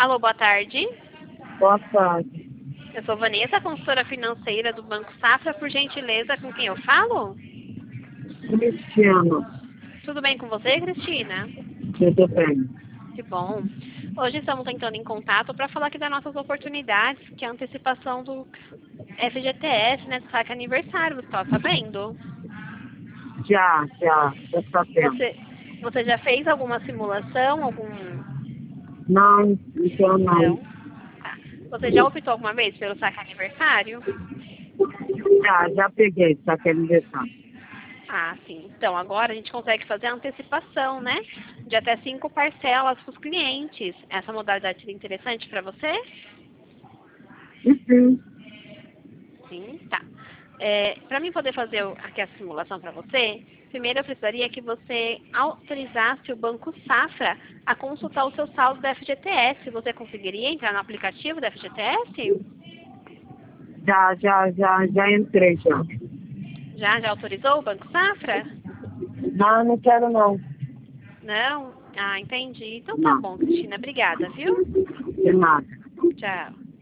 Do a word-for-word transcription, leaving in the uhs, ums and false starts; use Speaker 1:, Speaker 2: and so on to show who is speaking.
Speaker 1: Alô, boa tarde.
Speaker 2: Boa tarde.
Speaker 1: Eu sou Vanessa, consultora financeira do Banco Safra. Por gentileza, com quem eu falo?
Speaker 2: Cristiano,
Speaker 1: Tudo bem com você, Cristina?
Speaker 2: tudo bem?
Speaker 1: Que bom. Hoje estamos entrando em contato para falar aqui das nossas oportunidades, que é a antecipação do F G T S, né, do saque aniversário. Você está sabendo?
Speaker 2: Já, já, já sabemos.
Speaker 1: Você, você já fez alguma simulação, algum...
Speaker 2: Não, então
Speaker 1: Não?
Speaker 2: não.
Speaker 1: Tá. Você já optou alguma vez pelo saque aniversário?
Speaker 2: Já, já peguei, só que ele deixar.
Speaker 1: Ah, sim. Então, agora a gente consegue fazer a antecipação, né? De até cinco parcelas para os clientes. Essa modalidade seria interessante para você?
Speaker 2: E sim,
Speaker 1: Sim, tá. É, para mim poder fazer o- aqui a simulação para você, primeiro eu precisaria que você autorizasse o Banco Safra a consultar o seu saldo da F G T S. Você conseguiria entrar no aplicativo da F G T S?
Speaker 2: já, já, já, já entrei já.
Speaker 1: Já, já autorizou o Banco Safra?
Speaker 2: Não, não quero não.
Speaker 1: Não? Ah, entendi. Então tá
Speaker 2: Não,
Speaker 1: bom, Cristina. Obrigada, viu?
Speaker 2: de nada.
Speaker 1: Tchau.